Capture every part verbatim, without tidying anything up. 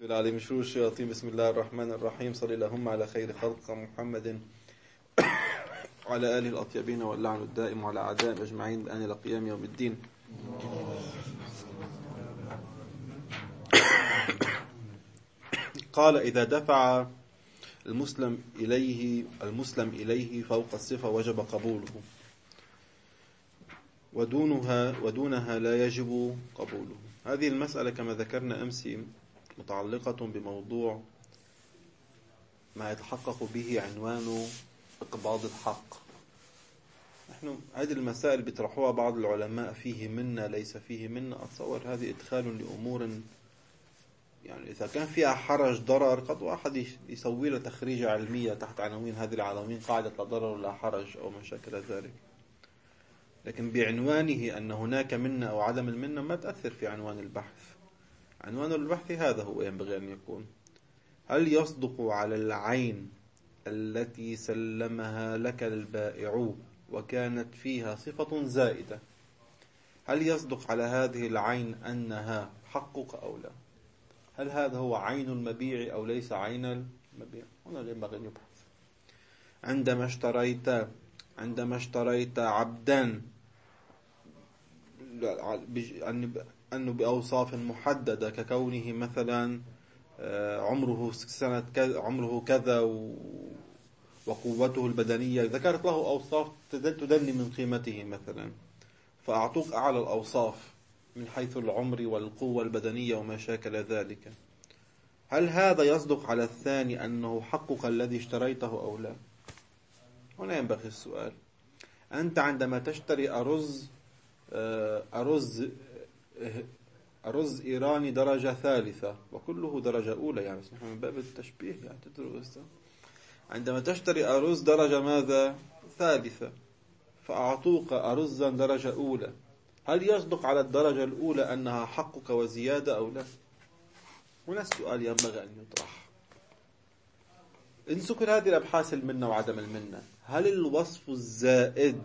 العليم من شرور الشياطين. بسم الله الرحمن الرحيم. صلى اللهم على خير خلق محمد وعلى آله الأطيبين واللعن الدائم وعلى أعدائهم أجمعين بآن إلى قيام يوم الدين. قال: إذا دفع المسلم إليه المسلم إليه فوق الصفة وجب قبوله، ودونها ودونها لا يجب قبوله. هذه المسألة كما ذكرنا أمس متعلقة بموضوع ما يتحقق به عنوان إقباض الحق. نحن هذه المسائل بيطرحوها بعض العلماء، فيه منا ليس فيه منا. أتصور هذه إدخال لأمور يعني إذا كان فيها حرج ضرر قد واحد يسوي له تخريجة علمية تحت عناوين هذه العناوين قاعدة لا ضرر ولا حرج أو ما شاكل ذلك، لكن بعنوانه أن هناك منا أو عدم المنة ما تأثر في عنوان البحث. عنوان البحث هذا هو ينبغي أن يكون: هل يصدق على العين التي سلمها لك البائع وكانت فيها صفة زائدة، هل يصدق على هذه العين أنها حقك أو لا؟ هل هذا هو عين المبيع أو ليس عين المبيع؟ هنا ينبغي أن يبحث. عندما اشتريت عندما اشتريت عبدا أنه بأوصاف محددة ككونه مثلا عمره سنة كذا عمره كذا وقوته البدنية، ذكرت له أوصاف تدني من قيمته مثلا، فأعطوك أعلى الأوصاف من حيث العمر والقوة البدنية وما شاكل ذلك، هل هذا يصدق على الثاني أنه حقك الذي اشتريته أو لا؟ هنا ينبغي السؤال. أنت عندما تشتري أرز أرز أرز إيراني درجة ثالثة وكله درجة أولى، يعني نحن من باب التشبيه يعني تدرس، عندما تشتري أرز درجة ماذا؟ ثالثة، فأعطوك أرزا درجة أولى، هل يصدق على الدرجة الأولى أنها حقك وزيادة أو لا؟ هنا السؤال ينبغي أن يطرح. انسوا كل هذه الأبحاث المنة وعدم المنة، هل الوصف الزائد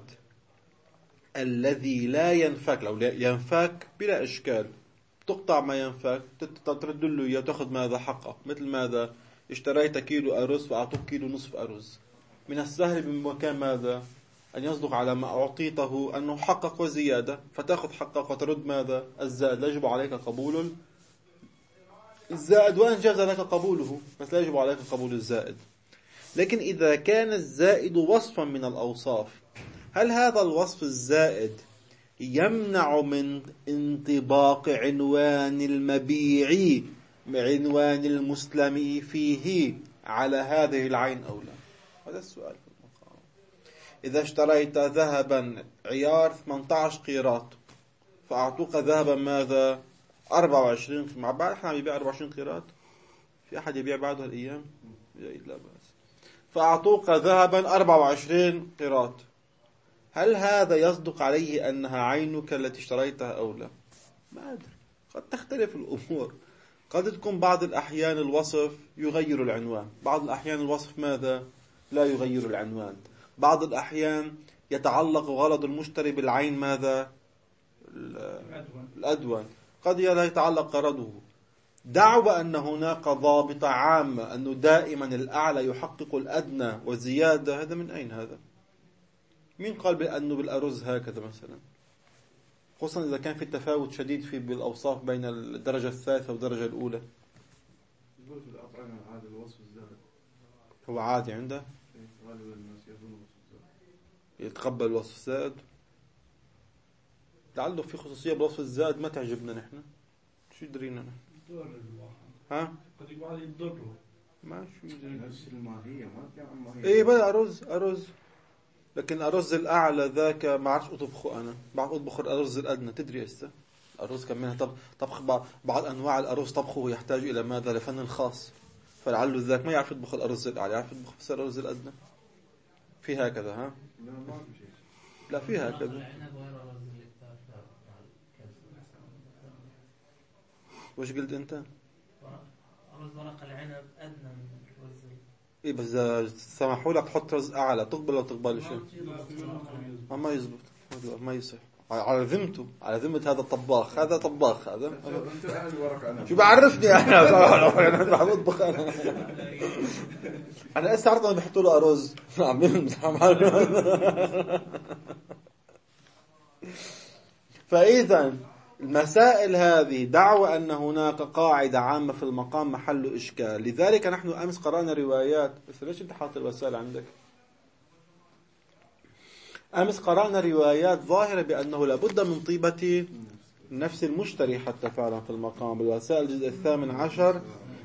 الذي لا ينفك، لو ينفك بلا إشكال تقطع ما ينفك ترد له إياه تأخذ ماذا حقه، مثل ماذا؟ اشتريت كيلو أرز فأعطوك كيلو نصف أرز، من السهل بمكان ماذا؟ أن يصدق على ما أعطيته أنه حقق وزيادة، فتأخذ حقك وترد ماذا؟ الزائد. لا يجب عليك قبول الزائد وإن جاز لك قبوله، بس لا يجب عليك قبول الزائد. لكن إذا كان الزائد وصفا من الأوصاف، هل هذا الوصف الزائد يمنع من انطباق عنوان المبيع عنوان المسلم فيه على هذه العين أو لا؟ هذا السؤال في المقام. إذا اشتريت ذهبا عيار ثمانية عشر قيراط فأعطوك ذهبا ماذا؟ أربعة وعشرين. مع بعض احنا بيبيع أربعة وعشرين قيراط، في أحد يبيع بعد هالأيام؟ لا بأس. فأعطوك ذهبا أربعة وعشرين قيراط، هل هذا يصدق عليه أنها عينك التي اشتريتها أو لا؟ ما أدري، قد تختلف الأمور. قد تكون بعض الأحيان الوصف يغير العنوان، بعض الأحيان الوصف ماذا؟ لا يغير العنوان، بعض الأحيان يتعلق غرض المشتري بالعين ماذا؟ الأدون، قد لا يتعلق غرضه. دعوى أن هناك ضابطة عامة أنه دائما الأعلى يحقق الأدنى وزيادة، هذا من أين هذا؟ مين قال بأنه بالأرز هكذا مثلا؟ خصوصا إذا كان في تفاوت شديد في بالأوصاف بين الدرجة الثالثة والدرجة الأولى. هو عادي عنده يتقبل الوصف الزائد، لعله في خصوصية بالوصف الزائد ما تعجبنا نحن، شو يدرينا نحن؟ ها؟ قد يقول يضره ما شو يدرينا نفس الماهية ما كان ماهية. إيه بلا أرز أرز، لكن الأرز الأعلى ذاك ما عرفش أطبخه أنا، بعرف أطبخ الأرز الأدنى. تدري هسه الأرز كم منها طب طبخ بعض أنواع الأرز طبخه يحتاج إلى ماذا؟ لفن خاص، فلعله ذاك ما يعرف يطبخ الأرز الأعلى، يعرف يطبخ بس الأرز الأدنى. في هكذا ها؟ لا ما في شيء. لا في هكذا. وش قلت أنت؟ رز ورق العنب أدنى من الرز. إيه بس إذا سمحوا لك تحط رز أعلى تقبل ولا تقبل شيء؟ ما ما يزبط، ما يصح. على ذمته، على ذمة هذا الطباخ، هذا طباخ هذا. انت اهل الورق انا شو بعرفني انا انا بعرف اطبخ انا. انا هسه عرفت انا بحطوا له ارز. عم فاذا المسائل هذه دعوى ان هناك قاعده عامه في المقام محل اشكال. لذلك نحن امس قرانا روايات، بس ليش انت حاط الوسائل عندك؟ امس قرانا روايات ظاهره بانه لابد من طيبه نفس المشتري حتى فعلا في المقام. الوسائل الجزء الثامن عشر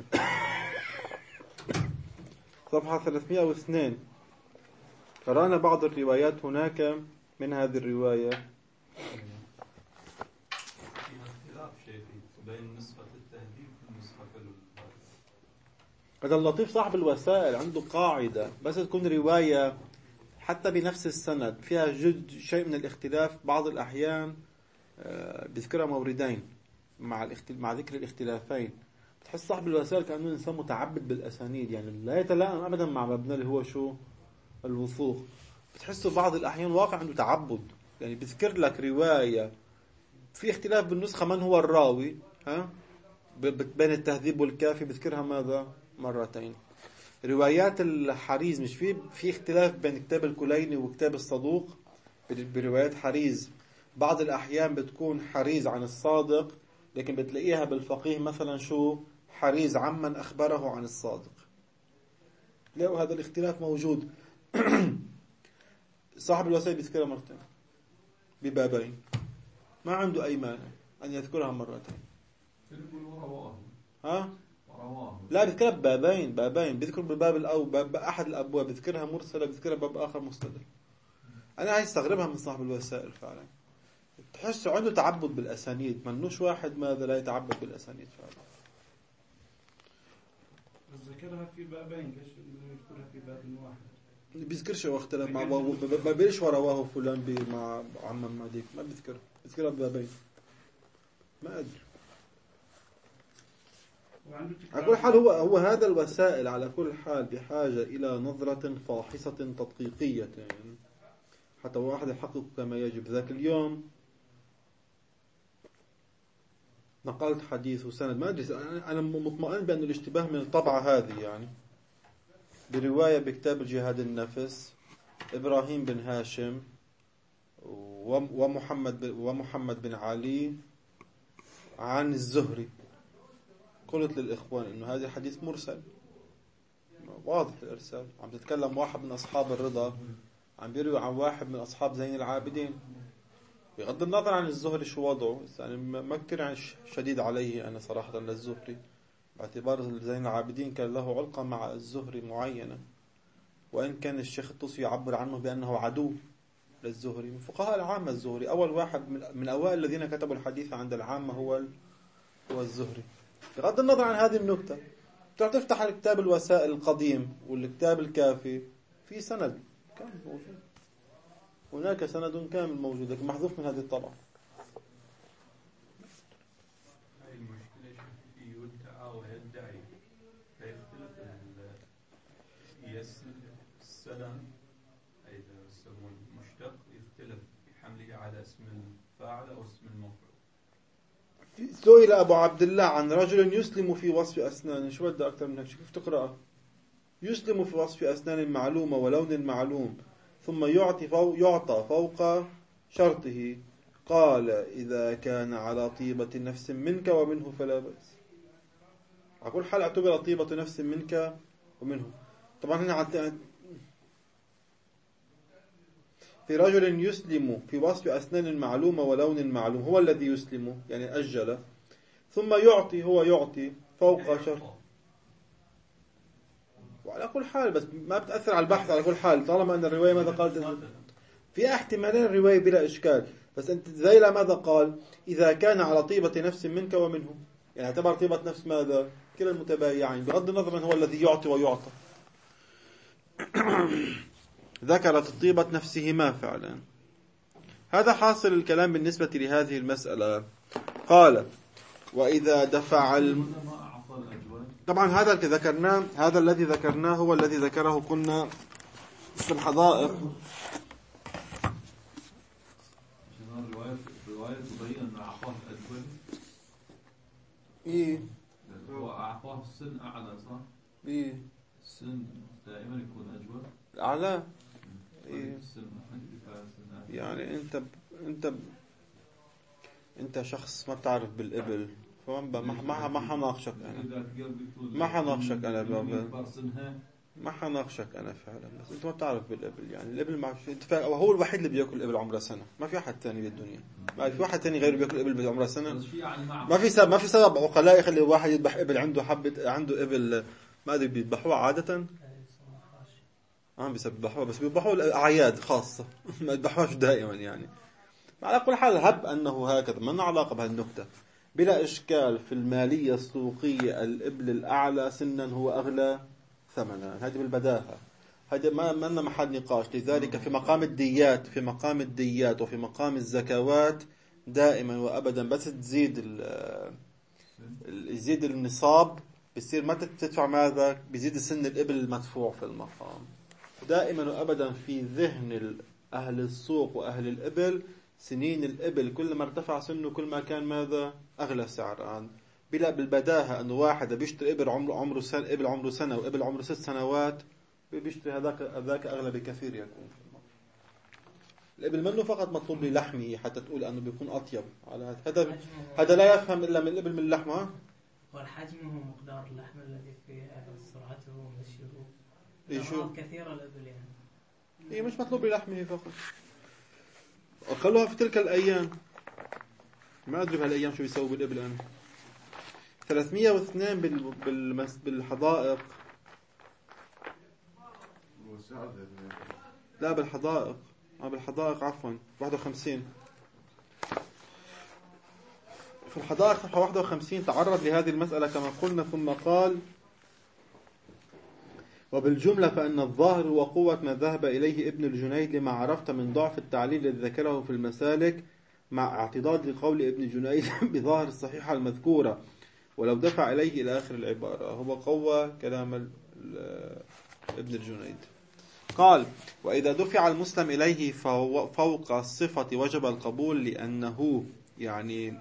صفحة ثلاثمائة واثنين قرأنا بعض الروايات هناك. من هذه الرواية فيها اختلاف شيء بين نسخة التهذيب والنسخة البخاري. هذا اللطيف صاحب الوسائل عنده قاعدة، بس تكون رواية حتى بنفس السند فيها جد شيء من الاختلاف بعض الأحيان بذكرها موردين مع مع ذكر الاختلافين، بتحس صاحب الوسائل كأنه إنسان متعبد بالأسانيد، يعني لا يتلائم أبدا مع مبنى اللي هو شو الوثوق. بتحسه بعض الأحيان واقع عنده تعبد، يعني بذكر لك رواية في اختلاف بالنسخة من هو الراوي، ها بين التهذيب والكافي بذكرها ماذا مرتين. روايات الحريز مش في في اختلاف بين كتاب الكليني وكتاب الصدوق. بروايات حريز بعض الأحيان بتكون حريز عن الصادق، لكن بتلاقيها بالفقيه مثلا شو حريز عمن أخبره عن الصادق. لو هذا الاختلاف موجود صاحب الوسائل بيذكرها مرتين ببابين، ما عنده أي مانع أن يذكرها مرتين. ها؟ لا بيذكرها ببابين بابين بيذكر بباب الأو باب أحد الأبواب بيذكرها مرسلة، بيذكرها باب آخر مستدل. أنا عايز استغربها من صاحب الوسائل فعلا، تحس عنده تعبد بالأسانيد، منوش واحد ماذا لا يتعبد بالأسانيد فعلا. ذكرها في بابين، ليش يذكرها في باب واحد؟ بيذكرش واختلاف مع ما بيرش ورواه فلان مع عمم ما ديك، ما بيذكر بيذكرها ببابين، ما أدري. على كل حال هو هو هذا الوسائل على كل حال بحاجة إلى نظرة فاحصة تدقيقية، يعني حتى واحد يحقق كما يجب. ذاك اليوم نقلت حديث وسند، ما أدري أنا مطمئن بأن الاشتباه من الطبعة هذه، يعني برواية بكتاب الجهاد النفس إبراهيم بن هاشم ومحمد ومحمد بن علي عن الزهري. قلت للإخوان إنه هذا الحديث مرسل واضح الإرسال، عم تتكلم واحد من أصحاب الرضا عم بيروي عن واحد من أصحاب زين العابدين، بغض النظر عن الزهري شو وضعه، يعني ما كتير يعني شديد عليه أنا صراحة للزهري، باعتبار زين العابدين كان له علقة مع الزهري معينة، وإن كان الشيخ الطوسي يعبر عنه بأنه عدو للزهري. من فقهاء العامة الزهري أول واحد من أوائل الذين كتبوا الحديث عند العامة هو هو الزهري. بغض النظر عن هذه النكتة تفتح الكتاب الوسائل القديم والكتاب الكافي في سند كامل موجود، هناك سند كامل موجود لكن محذوف من هذه الطبعة. هاي المشكلة في يدعى ويدعي فيختلف السلام إذا يسمون مشتق يختلف في حمله على اسم الفاعل أو اسم المفعول. سئل أبو عبد الله عن رجل يسلم في وصف أسنان، شو بدأ أكثر من هيك؟ كيف تقرأ؟ يسلم في وصف أسنان معلومة ولون معلوم ثم يعطي فوق يعطى فوق شرطه، قال إذا كان على طيبة نفس منك ومنه فلا بأس. على كل حال اعتبر طيبة نفس منك ومنه. طبعا هنا عت... في رجل يسلم في وصف أسنان معلومة ولون معلوم، هو الذي يسلم يعني أجل، ثم يعطي هو يعطي فوق شرط. وعلى كل حال بس ما بتأثر على البحث، على كل حال طالما أن الرواية ماذا قالت في احتمالين الرواية بلا إشكال، بس أنت زي لا ماذا قال إذا كان على طيبة نفس منك ومنه، يعني اعتبر طيبة نفس ماذا كلا المتبايعين بغض النظر من هو الذي يعطي ويعطى. ذكرت الطيبة نفسهما فعلا. هذا حاصل الكلام بالنسبة لهذه المسألة. قال وإذا دفع الم... طبعا هذا الذي ذكرناه هذا الذي ذكرناه هو الذي ذكره كنا في الحدائق. الروايات إيه هو أعطاه السن أعلى صح؟ إيه السن دائما يكون أجود. أعلى. طيب إيه السن كفاية سن. يعني أنت ب... أنت ب... أنت شخص ما بتعرف بالإبل، فما ما ما ما حناقشك أنا. ما حناقشك أنا بابا. ما حناقشك أنا فعلا، بس أنت ما بتعرف بالإبل. يعني الإبل ما أنت فا... هو الوحيد اللي بيأكل إبل عمره سنة، ما في أحد تاني بالدنيا. ما في واحد تاني غيره بيأكل إبل بعمره سنة. ما في سبب، ما في سبب عقلاء يخلي واحد يذبح إبل عنده حبة، عنده إبل ما أدري بيذبحوها عادة. آه بيذبحوها بس بيذبحوها أعياد خاصة ما يذبحوهاش دائما يعني. على كل حال هب أنه هكذا، ما لنا علاقة بهالنكتة. بلا إشكال في المالية السوقية الإبل الأعلى سنا هو أغلى ثمنا، هذه بالبداهة، هذا ما ما لنا محل نقاش. لذلك في مقام الديات، في مقام الديات وفي مقام الزكوات دائما وأبدا بس تزيد يزيد النصاب بصير ما تدفع ماذا، بيزيد سن الإبل المدفوع في المقام. دائما وأبدا في ذهن أهل السوق وأهل الإبل سنين الإبل كل ما ارتفع سنه كل ما كان ماذا أغلى سعران. بلا بالبداهة أنه واحد بيشتري إبل عمره عمره سنة، إبل عمره سنة وإبل عمره ست سنوات بيشتري هذاك هذاك أغلى بكثير يكون. الإبل منه فقط مطلوب للحمه حتى تقول أنه بيكون أطيب على هذا. هذا لا يفهم إلا من الإبل من اللحمة. والحجم هو مقدار اللحم الذي في سرعته ومشيه. يشوف كثير الإبل يعني. هي مش مطلوب للحمه فقط. أخلوها في تلك الأيام. ما أدري بهالأيام شو بيسووا بالإبل أنا. ثلاثمية واثنين بال بالمس بالحدائق. لا بالحدائق. آه بالحدائق عفوا واحد وخمسين. في الحدائق صفحة واحد وخمسين تعرض لهذه المسألة كما قلنا ثم قال: وبالجملة فإن الظاهر وقوة ما ذهب إليه ابن الجنيد لما عرفت من ضعف التعليل الذي ذكره في المسالك مع اعتضاد لقول ابن الجنيد بظاهر الصحيحة المذكورة ولو دفع إليه إلى آخر العبارة. هو قوة كلام ابن الجنيد. قال: وإذا دفع المسلم إليه فوق الصفة وجب القبول، لأنه يعني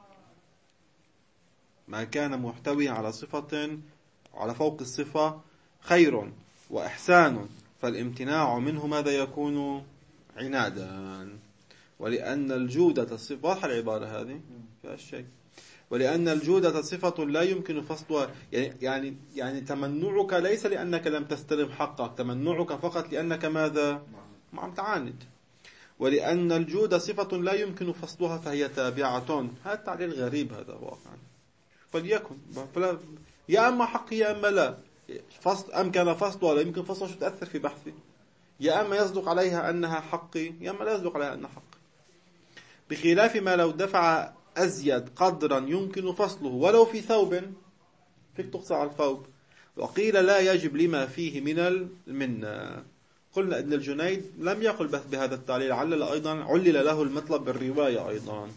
ما كان محتوي على صفة على فوق الصفة خير وإحسان، فالامتناع منه ماذا يكون؟ عنادا. ولأن الجودة صفة، واضحة العبارة هذه في الشيء، ولأن الجودة صفة لا يمكن فصلها. يعني يعني يعني تمنعك ليس لأنك لم تستلم حقك، تمنعك فقط لأنك ماذا؟ ما عم تعاند. ولأن الجودة صفة لا يمكن فصلها فهي تابعة. هذا تعليل غريب هذا واقعا. فليكن فلا يا أما حق يا أما لا. فصل أمكن فصلها لا يمكن فصلها، شو تأثر في بحثي؟ يا أما يصدق عليها أنها حقي يا أما لا يصدق عليها أنها حقي. بخلاف ما لو دفع أزيد قدرا يمكن فصله ولو في ثوب، فيك تقصى على الثوب. وقيل لا يجب لما فيه من المنة. قلنا ابن الجنيد لم يقل بث بهذا التعليل، علل أيضا علل له المطلب بالرواية أيضا.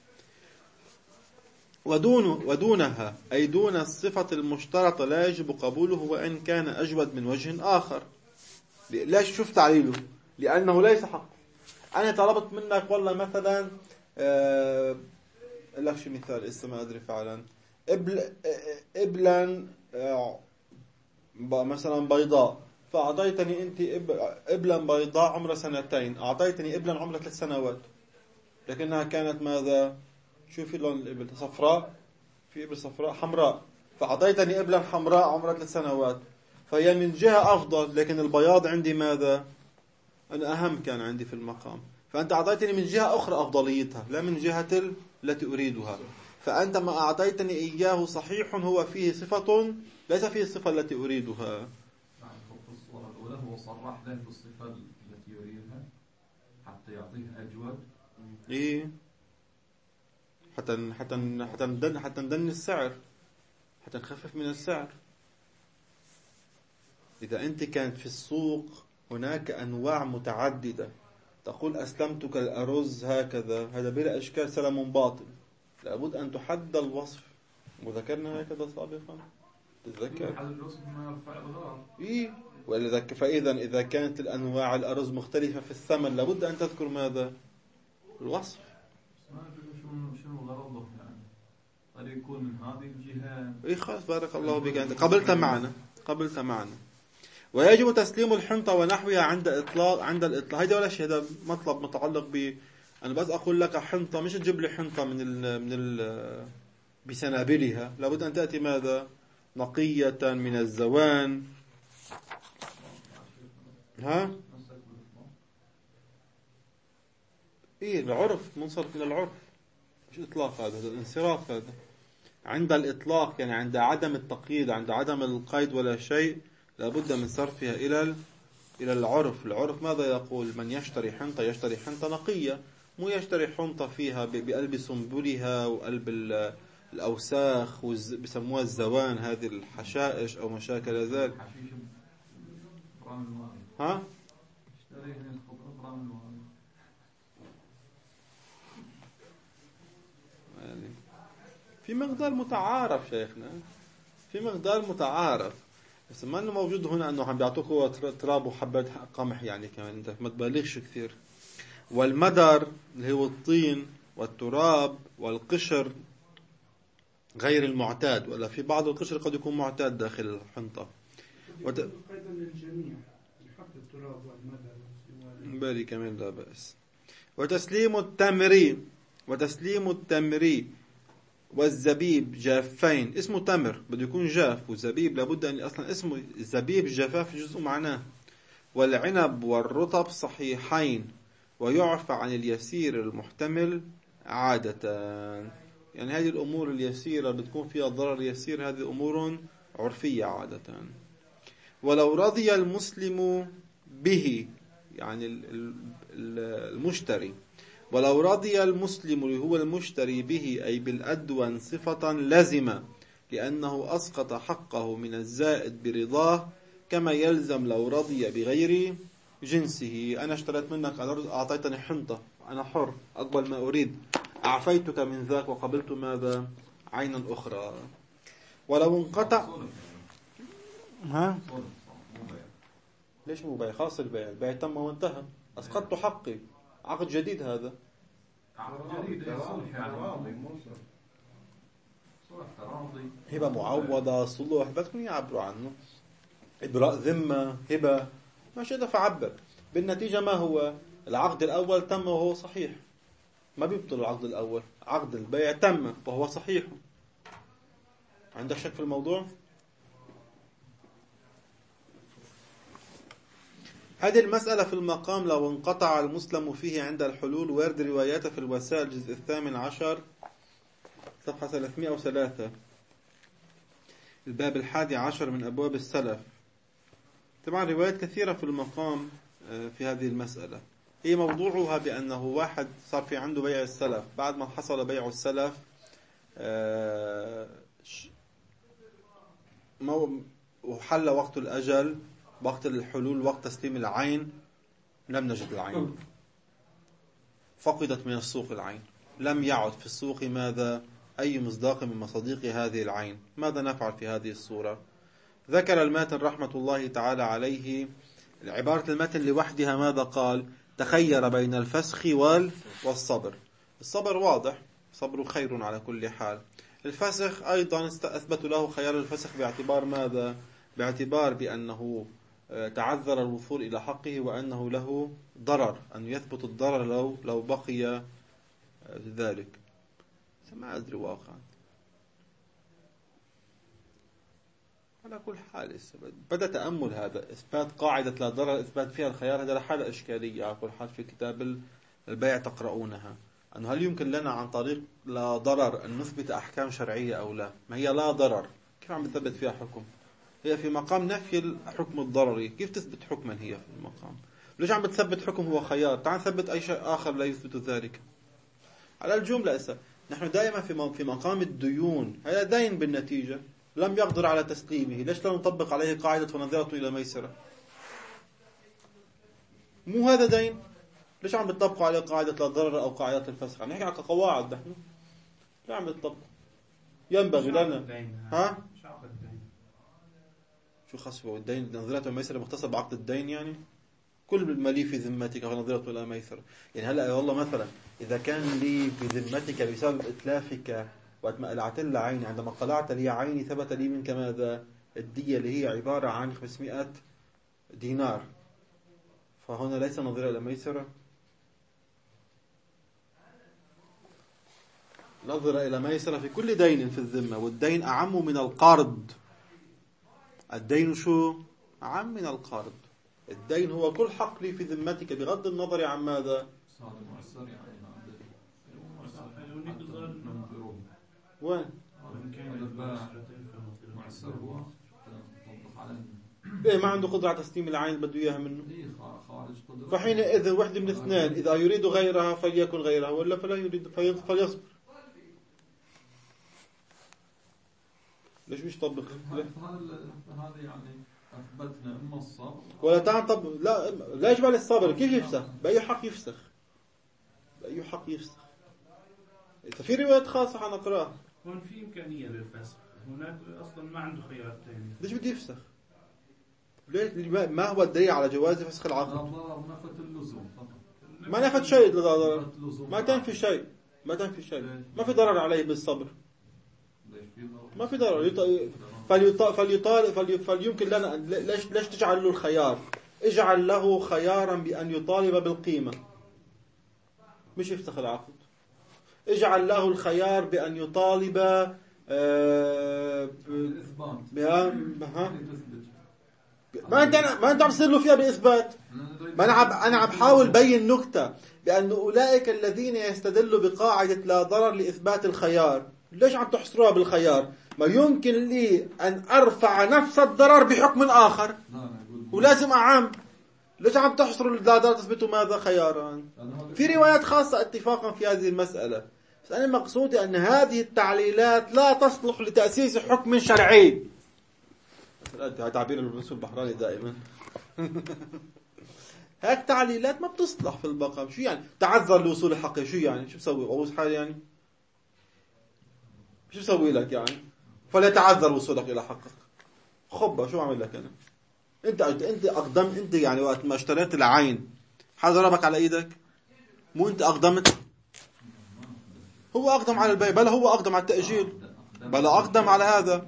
ودون ودونها أي دون الصفة المشترطة لا يجب قبوله وإن كان أجود من وجه آخر. ليش؟ شوف تعليله: لأنه ليس حق. أنا طلبت منك والله مثلا أه لك شو مثال اسمه ما أدري فعلا إبل إبلا أه مثلا بيضاء، فأعطيتني أنت إبلا بيضاء عمرها سنتين، أعطيتني إبلا عمرها ثلاث سنوات، لكنها كانت ماذا؟ شوفي لون الإبل صفراء، في إبل صفراء حمراء، فأعطيتني إبلا حمراء عمرها ثلاث سنوات، فهي من جهة أفضل، لكن البياض عندي ماذا؟ أنا أهم كان عندي في المقام، فأنت أعطيتني من جهة أخرى أفضليتها لا من جهة التي أريدها. فأنت ما أعطيتني إياه صحيح هو فيه صفة ليس فيه الصفة التي أريدها. وله صرح له بالصفة التي يريدها حتى يعطيه أجود. إيه حتى حتى حتى ندن حتى ندن السعر، حتى نخفف من السعر. إذا أنت كانت في السوق هناك أنواع متعددة، تقول أسلمتك الأرز هكذا، هذا بلا إشكال سلم باطل، لابد أن تحدد الوصف، وذكرنا هكذا سابقا تتذكر. إيه وإذا فإذا إذا كانت الأنواع الأرز مختلفة في الثمن لابد أن تذكر ماذا؟ الوصف. شنو غرضه يعني؟ قد يكون من هذه الجهة. إيه خلاص بارك الله بك، أنت قبلت معنا قبلت معنا. ويجب تسليم الحنطة ونحوها عند إطلاق عند الإطلاق. هيدا ولا شيء، هذا مطلب متعلق ب أنا بس أقول لك حنطة، مش تجيب لي حنطة من ال من ال بسنابلها، لابد أن تأتي ماذا؟ نقية من الزوان. ها؟ إيه العرف منصرف إلى العرف، مش إطلاق، هذا الانصراف. هذا عند الإطلاق يعني عند عدم التقييد، عند عدم القيد ولا شيء، لابد من صرفها إلى إلى العرف. العرف ماذا يقول؟ من يشتري حنطة يشتري حنطة نقية، مو يشتري حنطة فيها بقلب سنبلها وقلب الأوساخ وبسموها الزوان، هذه الحشائش أو مشاكل ذلك. ها؟ يعني في مقدار متعارف شيخنا، في مقدار متعارف، بس ما انه موجود هنا انه عم بيعطوك هو تراب وحبات قمح، يعني كمان انت ما تبالغش كثير. والمدر اللي هو الطين والتراب والقشر غير المعتاد، ولا في بعض القشر قد يكون معتاد داخل الحنطة. وت... قيدا للجميع، يحط التراب والمدر بالي كمان لا بأس. وتسليم التمر وتسليم التمر والزبيب جافين. اسمه تمر بده يكون جاف، والزبيب لابد أن أصلا اسمه الزبيب جفاف جزء معناه. والعنب والرطب صحيحين، ويعفى عن اليسير المحتمل عادة. يعني هذه الأمور اليسيرة بتكون فيها ضرر يسير، هذه أمور عرفية عادة. ولو رضي المسلم به، يعني المشتري، ولو رضي المسلم اللي هو المشتري به أي بالأدون صفة لزم، لأنه أسقط حقه من الزائد برضاه، كما يلزم لو رضي بغير جنسه. أنا اشتريت منك، أعطيتني حنطة، أنا حر أقبل ما أريد، أعفيتك من ذاك وقبلت ماذا؟ عينا أخرى. ولو انقطع ها؟ ليش مو بيع؟ خاص البيع، البيع تم وانتهى، أسقطت حقي، عقد جديد. هذا عقد جديد هبة معوضة، صلح، بدكم يعبروا عنه، إبراء ذمة، هبة، ما شئت فعبر. بالنتيجة ما هو؟ العقد الأول تم وهو صحيح، ما بيبطل العقد الأول، عقد البيع تم وهو صحيح. عندك شك في الموضوع؟ هذه المسألة في المقام لو انقطع المسلم فيه عند الحلول، وارد رواياته في الوسائل الجزء الثامن عشر صفحة ثلاثمائة وثلاثة، الباب الحادي عشر من أبواب السلف. طبعا روايات كثيرة في المقام في هذه المسألة. هي موضوعها بأنه واحد صار في عنده بيع السلف، بعد ما حصل بيع السلف وحل وقت الأجل، وقت الحلول، وقت تسليم العين، لم نجد العين، فقدت من السوق العين، لم يعد في السوق ماذا؟ أي مصداق من مصاديق هذه العين. ماذا نفعل في هذه الصورة؟ ذكر الماتن رحمة الله تعالى عليه عبارة الماتن لوحدها، ماذا قال؟ تخير بين الفسخ والصبر. الصبر واضح، صبر خير على كل حال. الفسخ أيضا أثبت له خيار الفسخ باعتبار ماذا؟ باعتبار بأنه تعذر الوصول إلى حقه، وأنه له ضرر، أن يثبت الضرر لو لو بقي ذلك. ما أدري واقعا. على كل حال بدأ تأمل هذا، إثبات قاعدة لا ضرر، إثبات فيها الخيار، هذا لحالة إشكالية. على كل حال في كتاب البيع تقرؤونها، أنه هل يمكن لنا عن طريق لا ضرر أن نثبت أحكام شرعية أو لا؟ ما هي لا ضرر، كيف عم تثبت فيها حكم؟ هي في مقام نفي الحكم الضرري، كيف تثبت حكما هي في المقام؟ ليش عم بتثبت حكم هو خيار؟ تعال نثبت أي شيء آخر لا يثبت ذلك. على الجملة إسا نحن دائما في في مقام الديون، هذا دين بالنتيجة لم يقدر على تسليمه، ليش لا نطبق عليه قاعدة فنظرة إلى ميسرة؟ مو هذا دين، ليش عم بتطبقوا عليه قاعدة لا ضرر أو قاعدة الفسخ؟ عم نحكي على قواعد نحن، لا عم بتطبق. ينبغي لنا ها؟ شو خصبه الدين؟ نظرة الميسرة مختصة بعقد الدين، يعني كل المالي في ذمتك فنظرة إلى ميسرة. يعني هلا والله مثلا إذا كان لي في ذمتك بسبب إتلافك وقت ما قلعت لها عيني، عندما قلعت لي عيني ثبت لي منك ماذا؟ الدية اللي هي عبارة عن خمسمائة دينار. فهنا ليس نظير إلى ميسرة، نظر إلى ميسرة في كل دين في الذمة، والدين أعم من القرض. الدين شو؟ أعم من القرض. الدين هو كل حق لي في ذمتك بغض النظر عن ماذا؟ وين؟ إيه ما عنده قدرة على تسليم العين بده إياها منه. فحينئذ واحدة من اثنين، إذا يريد غيرها فليكن غيرها، ولا فلا يريد فليصبر. ليش مش طبق؟ هذا يعني أثبتنا إما الصبر ولا تعال طب لا لا يجب على الصبر. كيف يفسخ؟ بأي حق يفسخ؟ بأي حق يفسخ؟ في روايات خاصة حنقراها. هون في إمكانية للفسخ، هناك أصلا ما عنده خيارات ثانية. ليش بده يفسخ؟ ليش؟ ما هو الدليل على جواز فسخ العقد؟ نفت اللزوم فقط. ما نفت شيء ضرر، ما تنفي شيء، ما تنفي شيء، ما في ضرر عليه بالصبر. ما في ضرر. فليطال فليمكن لنا ليش ليش تجعل له الخيار؟ اجعل له خيارا بأن يطالب بالقيمة، مش يفسخ العقد. اجعل له الخيار بأن يطالب آه ما انت ما انت عم تصير له فيها بإثبات. ما انا عم انا عم بحاول بين نكتة بأن أولئك الذين يستدلوا بقاعدة لا ضرر لإثبات الخيار، ليش عم تحصروها بالخيار؟ ما يمكن لي أن أرفع نفس الضرر بحكم آخر ولازم أعم. ليش عم تحصروا لا ضرر تثبتوا ماذا؟ خيارا. في روايات خاصة اتفاقا في هذه المسألة، بس أنا مقصودي أن هذه التعليلات لا تصلح لتأسيس حكم شرعي. تعبير المسؤول البحراني دائما هيك تعليلات ما بتصلح في البقاء. شو يعني تعذر لوصول الحق؟ شو يعني؟ شو بسوي؟ أبوس حالي يعني؟ شو بسوي لك يعني؟ فليتعذر وصولك إلى حقك. خبة شو عمل لك أنا؟ أنت أنت أقدم أنت يعني وقت ما اشتريت العين حدا ضربك على إيدك؟ مو أنت أقدمت؟ هو أقدم على البيع، بل هو أقدم على التأجيل، بل أقدم على هذا.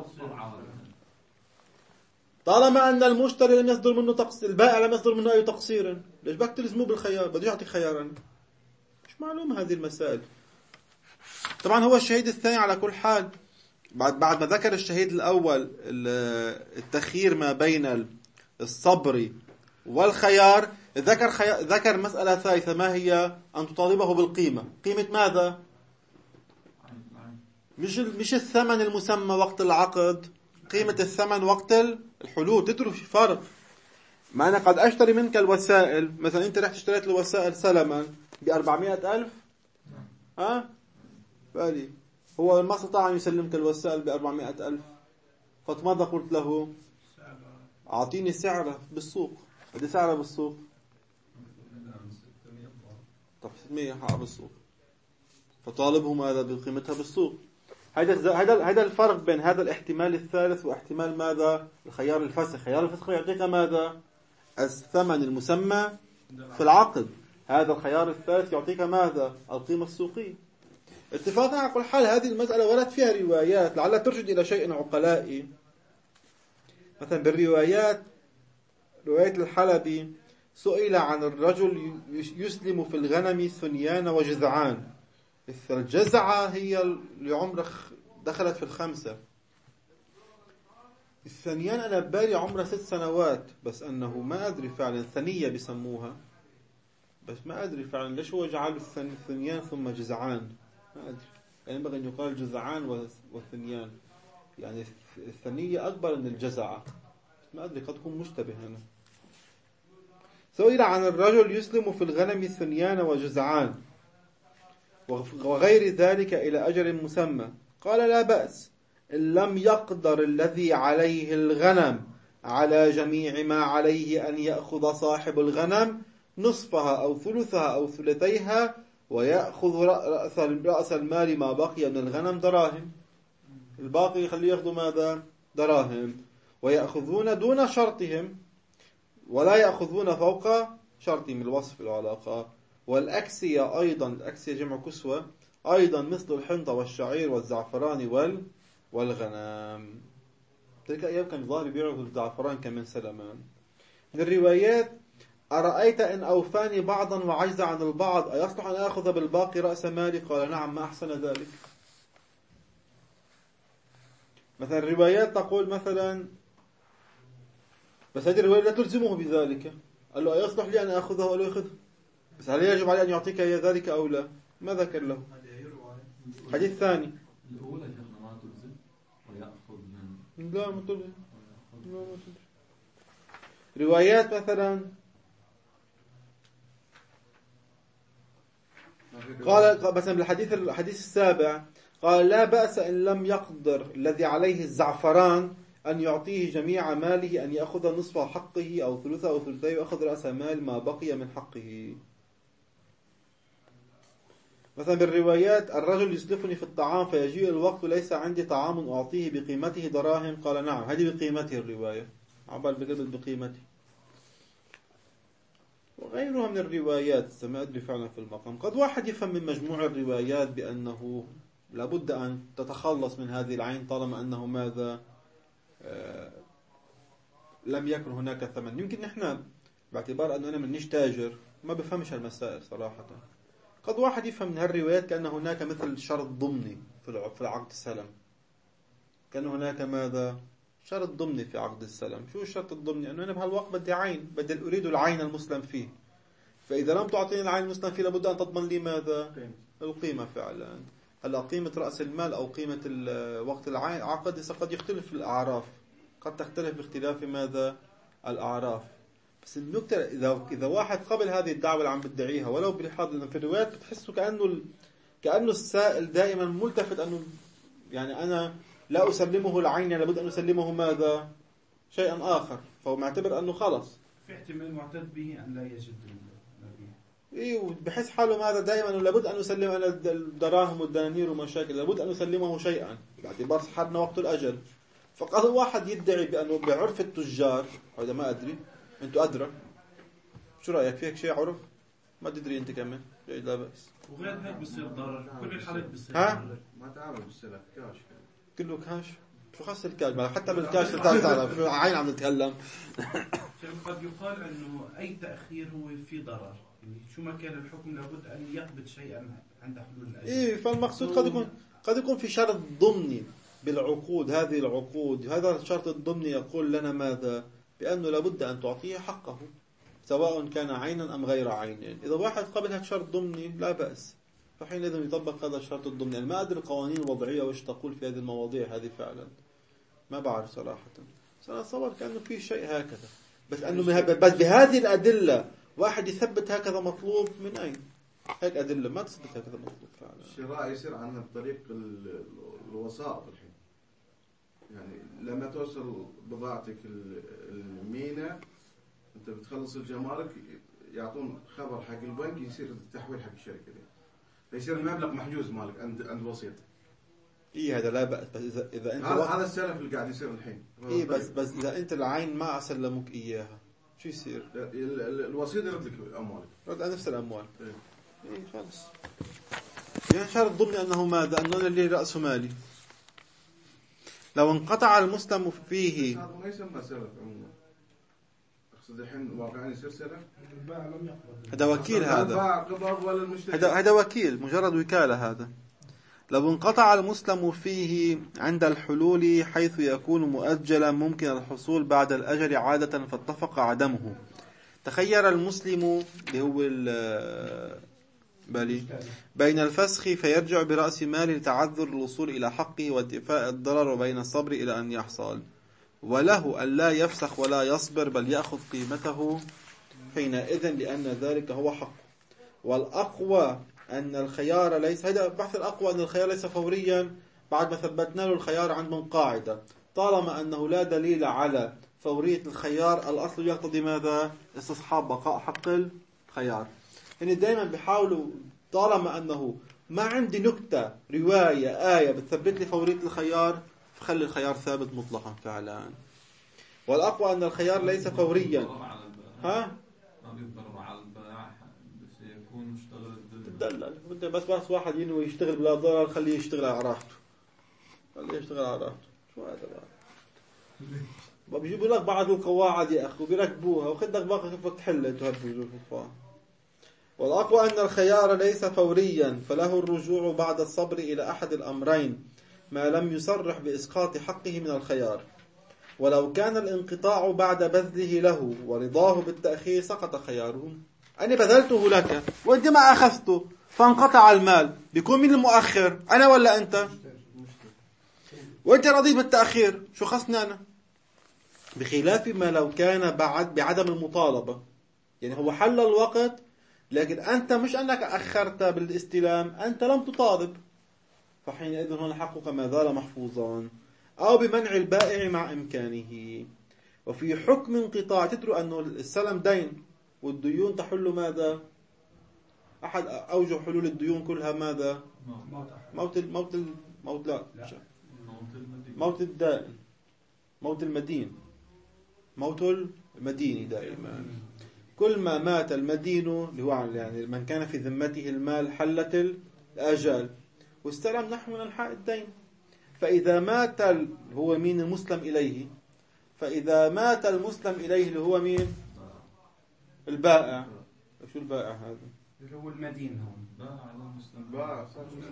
طالما أن المشتري لم يصدر منه تقصير، البائع لم يصدر منه أي تقصير، ليش بدك تلزموه بالخيار؟ بده يعطيك خيارا. مش معلوم هذه المسائل. طبعا هو الشهيد الثاني على كل حال، بعد بعد ما ذكر الشهيد الأول التخيير ما بين الصبر والخيار، ذكر خي... ذكر مسألة ثالثة، ما هي؟ أن تطالبه بالقيمة. قيمة ماذا؟ مش مش الثمن المسمى وقت العقد، قيمة الثمن وقت الحلول. تدروا في فرق. ما أنا قد أشتري منك الوسائل، مثلا أنت رحت اشتريت الوسائل سلما بأربعمائة ألف، ها؟ بالي هو ما استطاع أن يسلمك الوسائل بأربعمائة ألف، فماذا قلت له؟ أعطيني سعره بالسوق. بدي سعره بالسوق. طب ستمائة حق بالسوق، فطالبه ماذا؟ بقيمتها بالسوق. هذا هذا هذا الفرق بين هذا الاحتمال الثالث واحتمال ماذا؟ الخيار الفسخ. خيار الفسخ يعطيك ماذا؟ الثمن المسمى في العقد. هذا الخيار الثالث يعطيك ماذا؟ القيمة السوقية. اتفاقا على كل حال هذه المسألة ورد فيها روايات لعلها ترشد إلى شيء عقلائي. مثلا بالروايات، رواية الحلبي سئل عن الرجل يسلم في الغنم ثنيان وجذعان. الجزعة هي اللي عمرها دخلت في الخمسة. الثنيان أنا ببالي عمرها ست سنوات، بس أنه ما أدري فعلا ثنية بسموها، بس ما أدري فعلا ليش هو جعل الثنيان ثم جزعان. ما أدري، يعني ينبغي أن يقال جزعان والثنيان، يعني الثنية أكبر من الجزعة. ما أدري، قد تكون مشتبه هنا. سئل عن الرجل يسلم في الغنم ثنيان وجزعان وغير ذلك إلى أجل مسمى، قال لا بأس إن لم يقدر الذي عليه الغنم على جميع ما عليه أن يأخذ صاحب الغنم نصفها أو ثلثها أو ثلثيها ويأخذ رأس رأس المال ما بقي من الغنم دراهم. الباقي يخليه يأخذوا ماذا؟ دراهم. ويأخذون دون شرطهم ولا يأخذون فوق شرطهم، الوصف العلاقة. والأكسية أيضا، الأكسية جمع كسوة، أيضا مثل الحنطة والشعير والزعفران وال والغنم. تلك أيام كان ظاهر يبيعوا الزعفران كمن سلمان. من الروايات: أرأيت إن أوفاني بعضا وعجز عن البعض أيصلح أن أخذ بالباقي رأس مالي؟ قال نعم، ما أحسن ذلك. مثلا الروايات تقول مثلا، بس هذه الرواية لا تلزمه بذلك، قال له أيصلح لي أن أخذه؟ قال له يأخذه، بس هل يجب علي أن يعطيك ذلك أو لا؟ ما ذكر له. حديث ثاني: الأولى شيخنا ما تلزم ويأخذ من لا ما تلزم. لا ما تلزم. روايات مثلا قال مثلا بالحديث الحديث السابع قال لا بأس إن لم يقدر الذي عليه الزعفران أن يعطيه جميع ماله، أن يأخذ نصف حقه أو ثلثه أو ثلثيه ويأخذ رأس مال ما بقي من حقه. مثلا بالروايات: الرجل يسلفني في الطعام فيجيء الوقت ليس عندي طعام أعطيه بقيمته دراهم؟ قال نعم، هذه بقيمته الرواية، عبال بقلب بقيمته. وغيرها من الروايات ما أدري فعلا في المقام. قد واحد يفهم من مجموع الروايات بأنه لابد أن تتخلص من هذه العين طالما أنه ماذا آه لم يكن هناك ثمن. يمكن نحن باعتبار أنه أنا منيش تاجر ما بفهمش هالمسائل صراحة. قد واحد يفهم من هالروايات كأن هناك مثل شرط ضمني في عقد السلم، كأن هناك ماذا شرط ضمني في عقد السلم. شو الشرط الضمني؟ أنه أنا بهالوقت بدي عين، بدي أريد العين المسلم فيه، فإذا لم تعطيني العين المسلم فيه لابد أن تضمن لي ماذا؟ القيمة فعلا. هلا قيمة رأس المال أو قيمة وقت العقد قد يختلف الأعراف، قد تختلف باختلاف ماذا؟ الأعراف. بس النكتة إذا إذا واحد قبل هذه الدعوة اللي عم بدعيها ولو بالحظ، لأن في الروايات بتحسه كأنه ال... كأنه السائل دائما ملتفت أنه يعني أنا لا أسلمه العين، يعني لابد أن أسلمه ماذا؟ شيئا آخر، فهو معتبر أنه خلص في احتمال معتد به أن لا يجد المبيع. إيه، بحس حاله ماذا دائما أنه لابد أن أسلم أنا الدراهم والدنانير ومشاكل، لابد أن أسلمه شيئا باعتبار حرنا وقت الأجل. فقال واحد يدعي بأنه بعرف التجار، هذا ما أدري، أنتوا أدرى، شو رأيك في هيك شيء عرف؟ ما تدري أنت كمان، جيد لا بأس. وغير هيك بصير ضرر، كل الحالات بصير ها؟ ضرر. ما تعامل بالسلف كاش كله كاش. شو خاص الكاش؟ حتى بالكاش تعرف تعرف شو عين عم نتكلم. قد يقال أنه أي تأخير هو في ضرر، يعني شو ما كان الحكم لابد أن يقبض شيئا عند حلول الأجل. إيه، فالمقصود قد يكون قد يكون في شرط ضمني بالعقود. هذه العقود هذا الشرط الضمني يقول لنا ماذا؟ بأنه لابد أن تعطيه حقه سواء كان عينا أم غير عين. إذا واحد قبل هذا الشرط ضمني لا بأس، فحينئذ يطبق هذا الشرط الضمني. أنا ما أدري القوانين الوضعية وإيش تقول في هذه المواضيع هذه فعلا، ما بعرف صراحة. بس أنا أتصور كأنه في شيء هكذا، بس أنه بس بهذه الأدلة واحد يثبت هكذا مطلوب من أين؟ هيك أدلة ما تثبت هكذا مطلوب فعلا. الشراء يصير عن طريق الوسائط الحين، يعني لما توصل بضاعتك المينا أنت بتخلص الجمارك يعطون خبر حق البنك، يصير التحويل حق الشركة دي، فيصير المبلغ محجوز مالك عند عند وسيط. إيه هذا لا بأس، بس إذا إذا أنت هذا هذا السلف اللي قاعد يصير الحين. إيه بس بس إذا أنت العين ما أسلمك إياها شو يصير؟ الوسيط يرد لك أموالك، رد على نفس الأموال. إيه. إيه خلص. يعني شرط ضمني أنه ماذا؟ أنه اللي رأس مالي. لو انقطع المسلم فيه، هذا ما يسمى سلف عموما. أقصد الحين واقعين يصير سلف. البائع لم يقبض. هذا وكيل، هذا البائع قبض ولا المشتري؟ هذا هذا وكيل، مجرد وكالة. هذا لو انقطع المسلم فيه عند الحلول حيث يكون مؤجلا ممكن الحصول بعد الأجل عادة فاتفق عدمه. تخير المسلم اللي هو بالي بين الفسخ فيرجع برأس ماله لتعذر الوصول إلى حقه وانتفاء الضرر، وبين الصبر إلى أن يحصل، وله أن لا يفسخ ولا يصبر بل يأخذ قيمته حينئذ لأن ذلك هو حق. والأقوى أن الخيار ليس، هذا بحث الأقوى أن الخيار ليس فوريا بعد ما ثبتنا له الخيار عندهم قاعدة، طالما أنه لا دليل على فورية الخيار الأصل يقتضي ماذا؟ استصحاب بقاء حق الخيار. يعني دائما بيحاولوا طالما أنه ما عندي نكتة رواية آية بتثبت لي فورية الخيار فخلي الخيار ثابت مطلقا فعلا. والأقوى أن الخيار ليس فوريا. ها؟ ما بيضطر على البائع بس يكون مشتغل بتدلل، بدي بس بس واحد ينوي يشتغل بلا ضرر خليه يشتغل على راحته، خليه يشتغل على راحته. شو هذا بقى؟ بيجيبوا لك بعض القواعد يا أخي وبيركبوها وخدك بقى كيفك تحل تهبزوا الفقهاء. والأقوى أن الخيار ليس فوريا، فله الرجوع بعد الصبر إلى أحد الأمرين ما لم يصرح بإسقاط حقه من الخيار. ولو كان الانقطاع بعد بذله له ورضاه بالتأخير سقط خياره. أنا بذلته لك وأنت ما أخذته فانقطع المال، بيكون من المؤخر أنا ولا أنت؟ وأنت رضيت بالتأخير، شو خصني أنا؟ بخلاف ما لو كان بعد بعدم المطالبة، يعني هو حل الوقت لكن أنت مش أنك أخرت بالاستلام، أنت لم تطالب، فحينئذ هنا حقك ما زال محفوظا. أو بمنع البائع مع إمكانه. وفي حكم انقطاع تدروا أنه السلم دين والديون تحل ماذا؟ أحد أوجه حلول الديون كلها ماذا؟ موت ال موت ال موت لا موت الدائن، موت المدين، موت المدين دائما. كل ما مات المدين اللي هو يعني من كان في ذمته المال حلت الآجال واستلم نحو من أنحاء الدين. فإذا مات هو مين المسلم إليه، فإذا مات المسلم إليه اللي هو مين؟ البائع. شو البائع هذا؟ اللي هو المدين هون. باع على المسلم. باع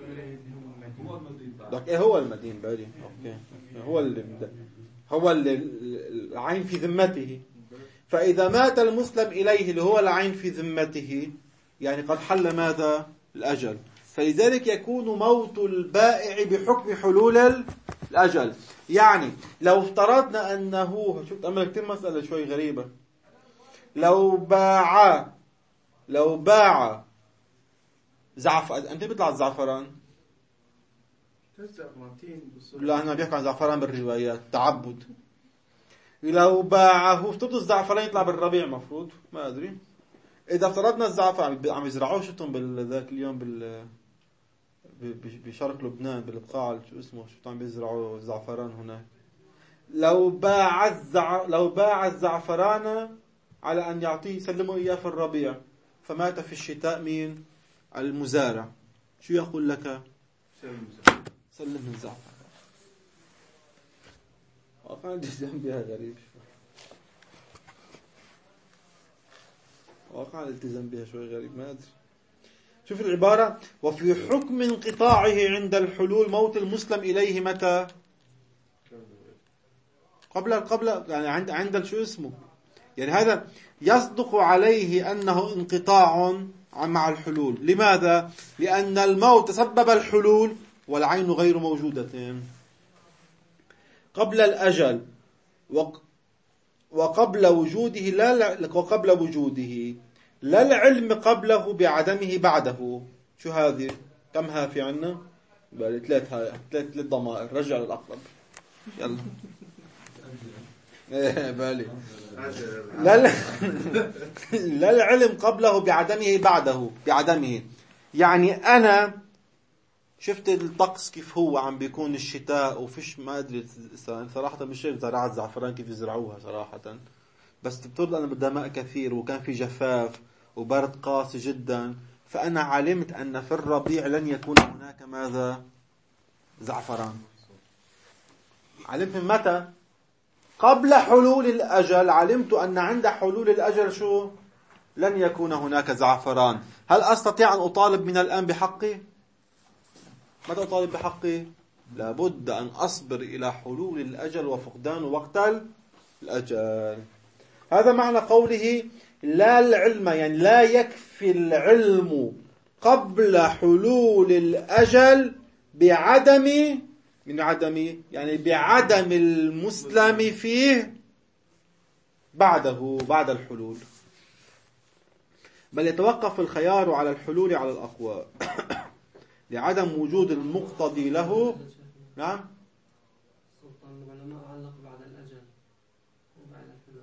هو المدين. لك إيه هو المدين بالي؟ أوكي. هو اللي هو اللي العين في ذمته. فإذا مات المسلم إليه اللي هو العين في ذمته يعني قد حل ماذا؟ الأجل. فلذلك يكون موت البائع بحكم حلول الأجل. يعني لو افترضنا أنه شفت أمر كتير مسألة شوي غريبة، لو باع لو باع زعفران، أنت بيطلع الزعفران؟ لا هنا بيحكوا عن زعفران بالروايات تعبد. لو باعه افترض الزعفران يطلع بالربيع مفروض ما أدري. إذا افترضنا الزعفران عم يزرعوه شتون بالذاك اليوم بال بشرق لبنان بالبقاع شو اسمه شو عم بيزرعوا الزعفران هناك. لو باع الزع لو باع الزعفران على أن يعطيه يسلمه إياه في الربيع فمات في الشتاء مين؟ المزارع، شو يقول لك؟ سلم الزعفران. واقع الالتزام بها غريب شوي. واقع الالتزام بها شوي غريب ما أدري. شوف العبارة: وفي حكم انقطاعه عند الحلول موت المسلم إليه متى؟ قبل قبل يعني عند عند شو اسمه يعني هذا يصدق عليه أنه انقطاع مع الحلول. لماذا؟ لأن الموت سبب الحلول والعين غير موجودة قبل الأجل وقبل وجوده لا وقبل وجوده لا العلم قبله بعدمه بعده. شو هذه؟ كم ها في عنا؟ بالي ثلاث هاي ثلاث ثلاث ضمائر. رجع للأقرب يلا. ايه بالي لا لا العلم قبله بعدمه بعده. بعدمه يعني أنا شفت الطقس كيف هو عم بيكون الشتاء وفيش ما أدري صراحة مش شايف زراعة زعفران كيف يزرعوها صراحة، بس بتقول أنا بدها ماء كثير وكان في جفاف وبرد قاسي جدا، فأنا علمت أن في الربيع لن يكون هناك ماذا؟ زعفران. علمت من متى؟ قبل حلول الأجل. علمت أن عند حلول الأجل شو؟ لن يكون هناك زعفران. هل أستطيع أن أطالب من الآن بحقي؟ متى أطالب بحقي؟ لابد أن أصبر إلى حلول الأجل وفقدان وقت الأجل. هذا معنى قوله لا العلم، يعني لا يكفي العلم قبل حلول الأجل بعدم من عدم يعني بعدم المسلم فيه بعده بعد الحلول، بل يتوقف الخيار على الحلول على الأقوى لعدم وجود المقتضي له. نعم سلطان العلماء علق بعد الأجل وبعد الحلول.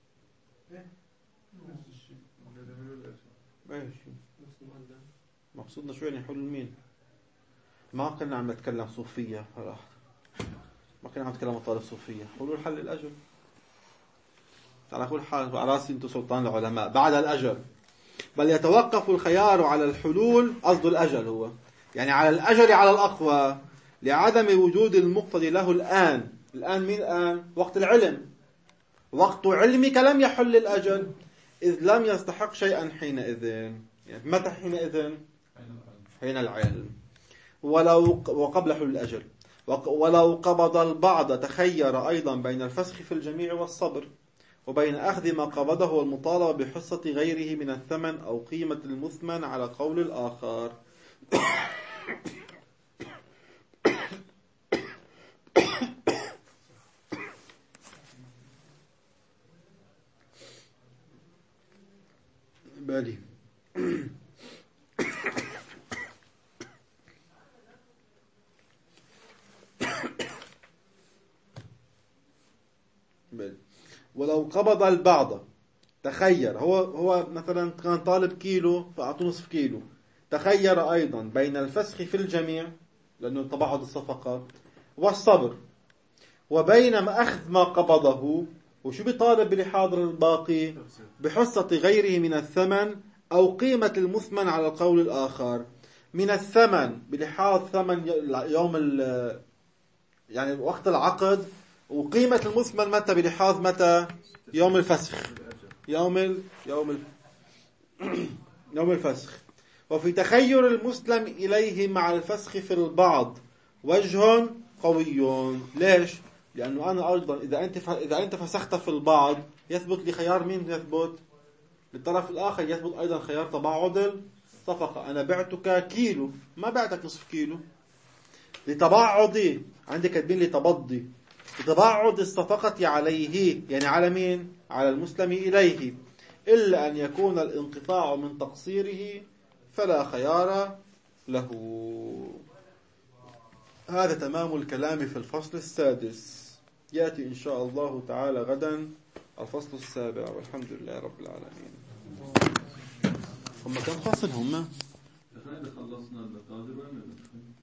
مقصودنا شو يعني حلول مين؟ ما كنا عم نتكلم صوفية صراحة، ما كنا عم نتكلم مطالب صوفية. حلول حل الأجل على كل حال على راسي انتو سلطان العلماء بعد الأجل. بل يتوقف الخيار على الحلول، قصد الأجل هو يعني على الأجل على الأقوى، لعدم وجود المقتضي له الآن. الآن مين الآن؟ وقت العلم. وقت علمك لم يحل الأجل إذ لم يستحق شيئا حينئذ. يعني متى حينئذ؟ حين العلم. ولو وقبل حلول الأجل. ولو قبض البعض تخير أيضا بين الفسخ في الجميع والصبر، وبين أخذ ما قبضه والمطالبة بحصة غيره من الثمن أو قيمة المثمن على قول الآخر. بالي بالي ولو قبض البعض تخير، هو هو مثلا كان طالب كيلو فأعطوه نصف كيلو، تخير أيضا بين الفسخ في الجميع لأنه تباعد الصفقات والصبر، وبين ما أخذ ما قبضه وشو بيطالب بلحاضر الباقي بحصة غيره من الثمن أو قيمة المثمن على القول الآخر. من الثمن بلحاظ ثمن يوم يعني وقت العقد، وقيمة المثمن متى بلحاظ متى؟ يوم الفسخ، يوم ال... يوم ال... يوم الفسخ. وفي تخير المسلم إليه مع الفسخ في البعض وجه قوي. ليش؟ لأنه أنا أيضا إذا أنت ف... إذا أنت فسخت في البعض يثبت لي خيار مين يثبت؟ للطرف الآخر يثبت أيضا خيار تباعد الصفقة. أنا بعتك كيلو ما بعتك نصف كيلو، لتباعدي عندك كاتبين لي تبضي، لتباعد الصفقة عليه يعني على مين؟ على المسلم إليه، إلا أن يكون الانقطاع من تقصيره فلا خيار له. هذا تمام الكلام في الفصل السادس. يأتي إن شاء الله تعالى غدا الفصل السابع، والحمد لله رب العالمين. هم كم فصل هم؟ خلصنا المقادر.